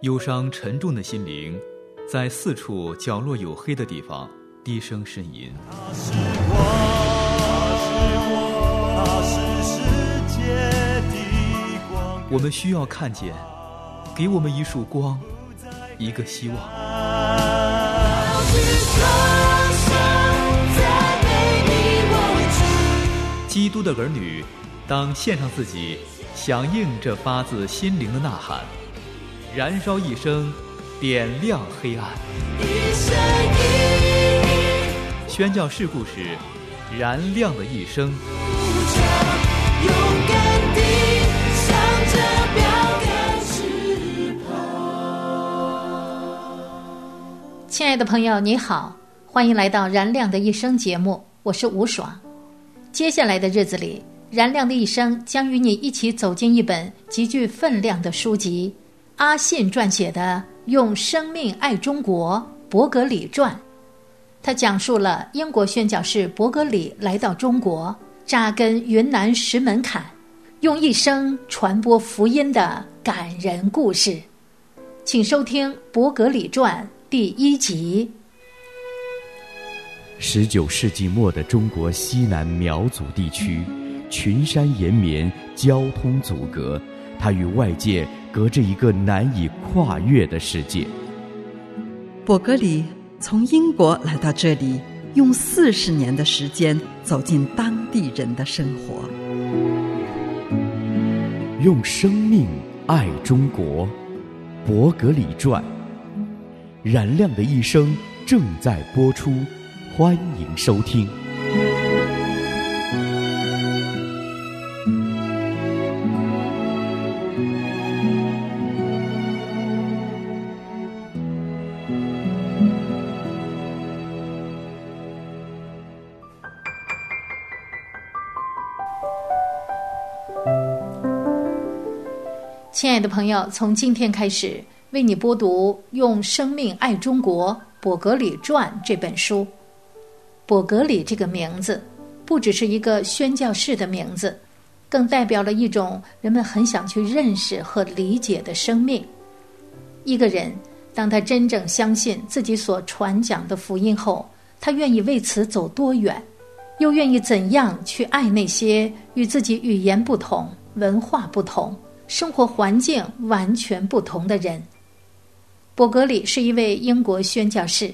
忧伤沉重的心灵在四处角落有黑的地方低声呻吟。 他是我，他是世界的光。 我们需要看见，给我们一束光，一个希望。基督的儿女当献上自己，响应这发自心灵的呐喊，燃烧一生，点亮黑暗。宣教士故事，燃亮的一生。 勇敢地向着标杆直跑。 亲爱的朋友，你好，欢迎来到燃亮的一生节目，我是吴爽。接下来的日子里，燃亮的一生将与你一起走进一本极具分量的书籍，阿信撰写的《用生命爱中国：伯格里传》。他讲述了英国宣教士伯格里来到中国，扎根云南石门坎，用一生传播福音的感人故事。请收听《伯格里传》第1集。 19世纪末的中国西南苗族地区，群山延绵，交通阻隔，它与外界隔着一个难以跨越的世界。 伯格里从英国来到这里，用40年的时间走进当地人的生活。 用生命爱中国，伯格里传，燃亮的一生正在播出，欢迎收听。 亲爱的朋友，从今天开始为你播读《用生命爱中国：伯格里传》这本书。伯格里这个名字不只是一个宣教士的名字，更代表了一种人们很想去认识和理解的生命。一个人当他真正相信自己所传讲的福音后，他愿意为此走多远，又愿意怎样去爱那些与自己语言不同、文化不同、生活环境完全不同的人。伯格里是一位英国宣教士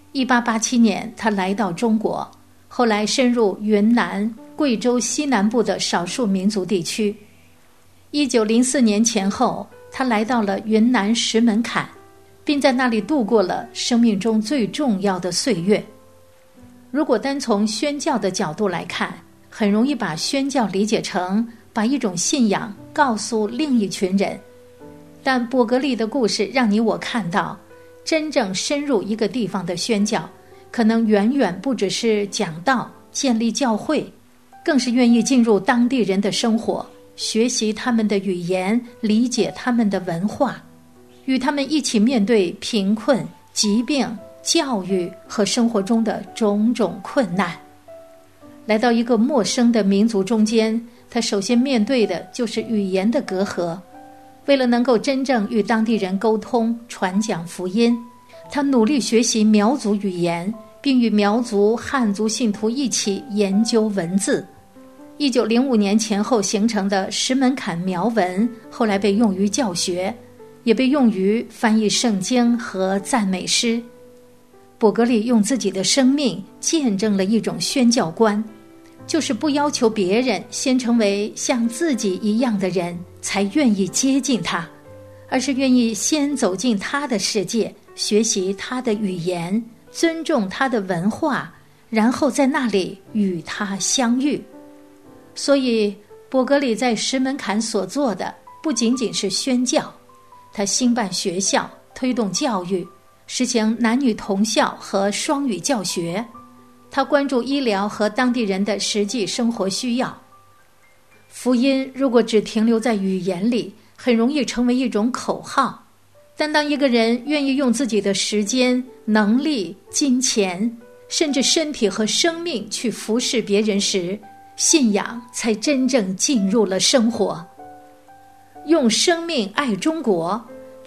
，1887年他来到中国，后来深入云南、贵州西南部的少数民族地区。1904年前后，他来到了云南石门坎，并在那里度过了生命中最重要的岁月。如果单从宣教的角度来看，很容易把宣教理解成把一种信仰告诉另一群人，但伯格利的故事让你我看到，真正深入一个地方的宣教，可能远远不只是讲道、建立教会，更是愿意进入当地人的生活，学习他们的语言，理解他们的文化，与他们一起面对贫困、疾病、教育和生活中的种种困难。来到一个陌生的民族中间，他首先面对的就是语言的隔阂。为了能够真正与当地人沟通、传讲福音，他努力学习苗族语言，并与苗族、汉族信徒一起研究文字。1905年前后形成的石门坎苗文，后来被用于教学，也被用于翻译圣经和赞美诗。伯格利用自己的生命见证了一种宣教观，就是不要求别人先成为像自己一样的人才愿意接近他，而是愿意先走进他的世界，学习他的语言，尊重他的文化，然后在那里与他相遇。所以伯格里在石门坎所做的不仅仅是宣教，他兴办学校，推动教育，实行男女同校和双语教学。他关注医疗和当地人的实际生活需要。福音如果只停留在语言里，很容易成为一种口号，但当一个人愿意用自己的时间、能力、金钱，甚至身体和生命去服侍别人时，信仰才真正进入了生活。用生命爱中国，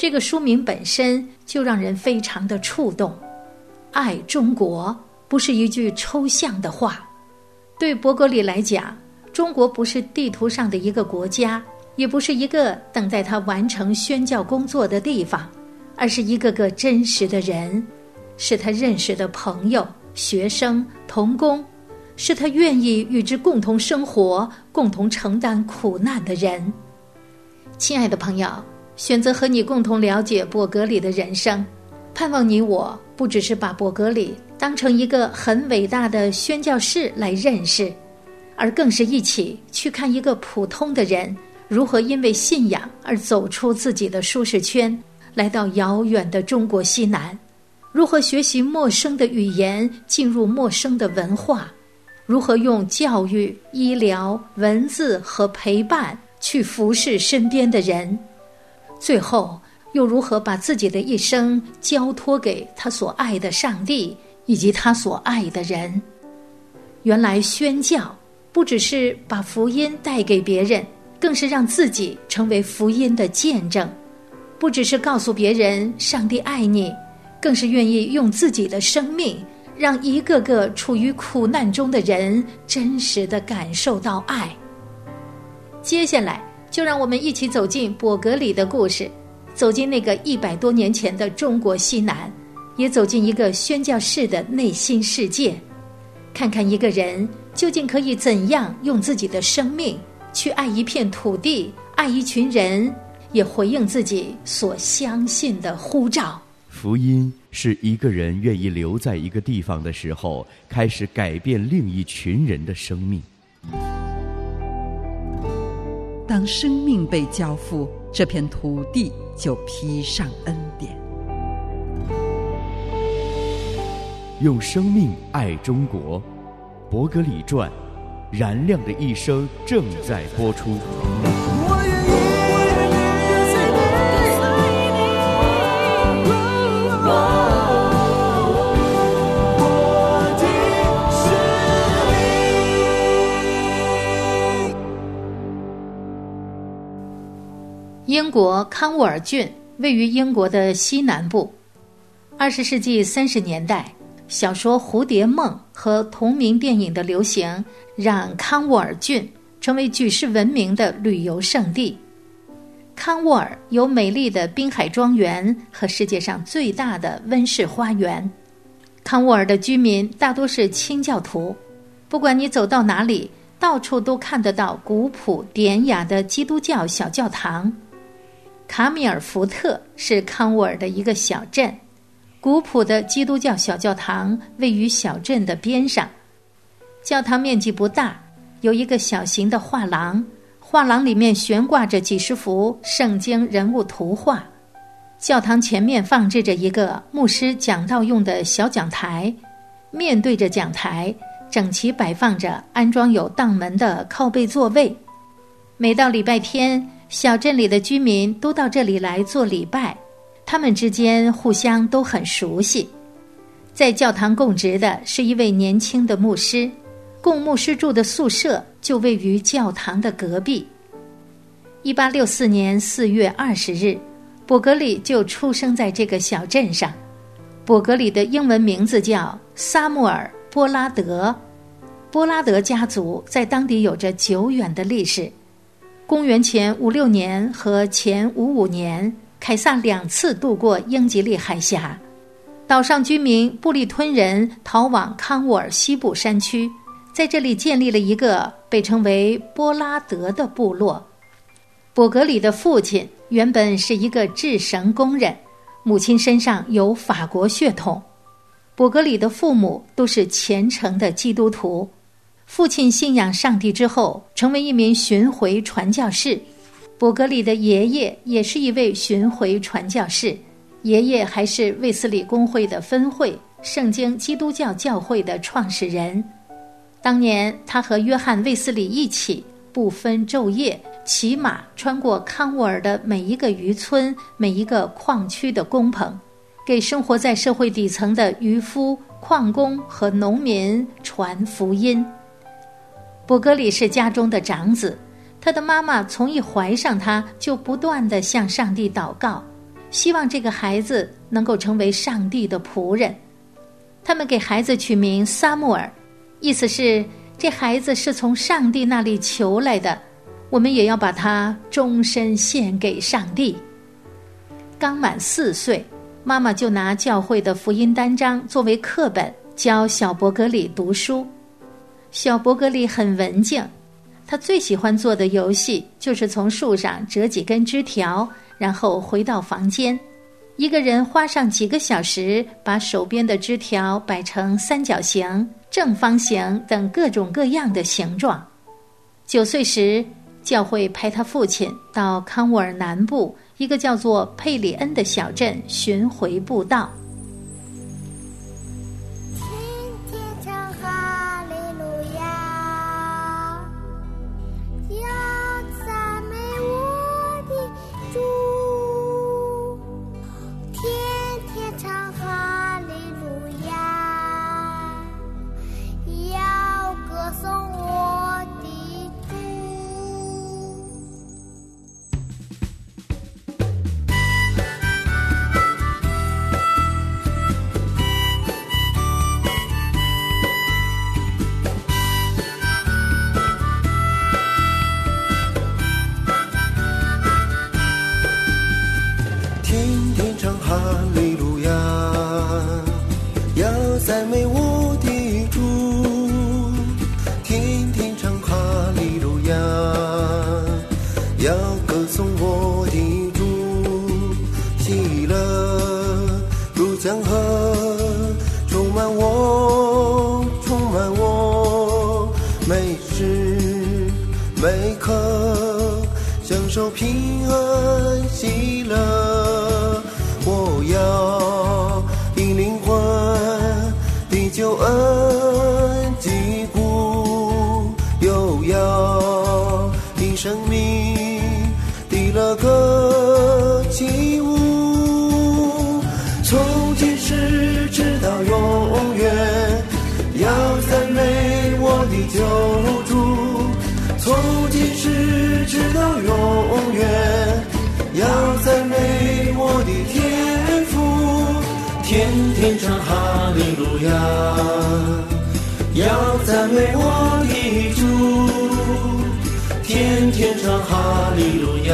这个书名本身就让人非常的触动。爱中国不是一句抽象的话，对伯格里来讲，中国不是地图上的一个国家，也不是一个等待他完成宣教工作的地方，而是一个个真实的人，是他认识的朋友、学生、同工，是他愿意与之共同生活、共同承担苦难的人。亲爱的朋友，选择和你共同了解伯格里的人生，盼望你我不只是把伯格里当成一个很伟大的宣教士来认识，而更是一起去看一个普通的人如何因为信仰而走出自己的舒适圈，来到遥远的中国西南，如何学习陌生的语言，进入陌生的文化，如何用教育、医疗、文字和陪伴去服侍身边的人，最后又如何把自己的一生交托给他所爱的上帝以及他所爱的人。原来宣教不只是把福音带给别人，更是让自己成为福音的见证，不只是告诉别人上帝爱你，更是愿意用自己的生命让一个个处于苦难中的人真实地感受到爱。接下来就让我们一起走进伯格里的故事，走进那个100多年前的中国西南，也走进一个宣教士的内心世界，看看一个人究竟可以怎样用自己的生命去爱一片土地，爱一群人，也回应自己所相信的呼召。 福音是一个人愿意留在一个地方的时候，开始改变另一群人的生命。 当生命被交付，这片土地就披上恩典。 用生命爱中国，伯格里传，燃亮的一生正在播出。 英国康沃尔郡位于英国的西南部。20世纪30年代，小说《蝴蝶梦》和同名电影的流行，让康沃尔郡成为举世闻名的旅游胜地。康沃尔有美丽的滨海庄园和世界上最大的温室花园。康沃尔的居民大多是清教徒，不管你走到哪里，到处都看得到古朴典雅的基督教小教堂。卡米尔福特是康沃尔的一个小镇，古朴的基督教小教堂位于小镇的边上。教堂面积不大，有一个小型的画廊，画廊里面悬挂着几十幅圣经人物图画。教堂前面放置着一个牧师讲道用的小讲台，面对着讲台整齐摆放着安装有当门的靠背座位。每到礼拜天，小镇里的居民都到这里来做礼拜，他们之间互相都很熟悉。在教堂供职的是一位年轻的牧师，供牧师住的宿舍就位于教堂的隔壁。1864年4月20日，伯格里就出生在这个小镇上。伯格里的英文名字叫萨穆尔·波拉德。波拉德家族在当地有着久远的历史。公元前56年和前55年，凯撒2次渡过英吉利海峡。岛上居民布利吞人逃往康沃尔西部山区，在这里建立了一个被称为波拉德的部落。伯格里的父亲原本是一个制绳工人，母亲身上有法国血统。伯格里的父母都是虔诚的基督徒，父亲信仰上帝之后，成为一名巡回传教士。伯格里的爷爷也是一位巡回传教士，爷爷还是卫斯理公会的分会圣经基督教教会的创始人。当年他和约翰·卫斯理一起不分昼夜，骑马穿过康沃尔的每一个渔村、每一个矿区的工棚，给生活在社会底层的渔夫、矿工和农民传福音。伯格里是家中的长子，他的妈妈从一怀上他就不断地向上帝祷告， 希望这个孩子能够成为上帝的仆人。他们给孩子取名撒母耳，意思是这孩子是从上帝那里求来的，我们也要把他终身献给上帝。刚满4岁，妈妈就拿教会的福音单章作为课本，教小伯格里读书。小伯格里很文静，他最喜欢做的游戏就是从树上折几根枝条，然后回到房间，一个人花上几个小时，把手边的枝条摆成三角形、正方形等各种各样的形状。9岁时，教会派他父亲到康沃尔南部一个叫做佩里恩的小镇巡回布道。 赞美我的主，天天唱哈利路亚，要歌颂我的主，喜乐如江河，充满我，充满我，每时每刻享受平安喜乐，我要以灵魂救恩击鼓，又要以生命的乐歌起舞，从今时直到永远，要赞美我的救主，从今时直到永远，要赞美我的天父，天天唱哈利路亚，要赞美我的主，天天唱哈利路亚，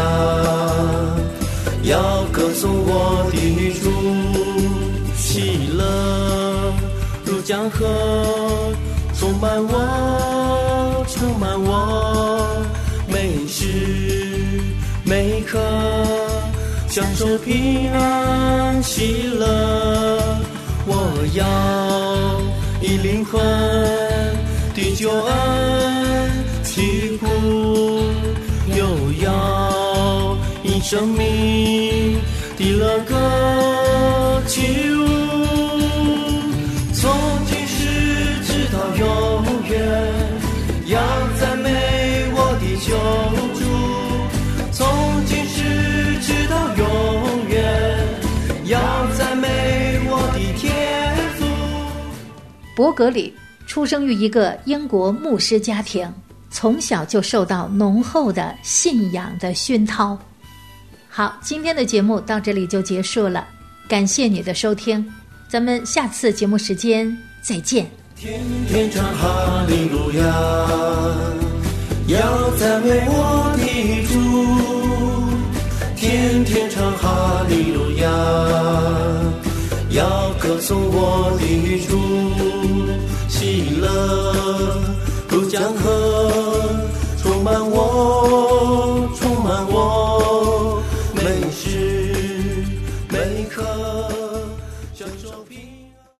要歌颂我的主，喜乐如江河，充满我，充满我，每时每刻享受平安喜乐，我要以灵魂的救恩起鼓，又要以生命的乐歌起舞，从今时直到永远，要赞美我的救主，从今时直到永远，要赞美我的天父。 伯格里出生于一个英国牧师家庭，从小就受到浓厚的信仰的熏陶。好，今天的节目到这里就结束了，感谢你的收听，咱们下次节目时间再见。 天天唱哈利路亚，要赞美我的主，天天唱哈利路亚，要歌颂我的主，喜乐如江河，充满我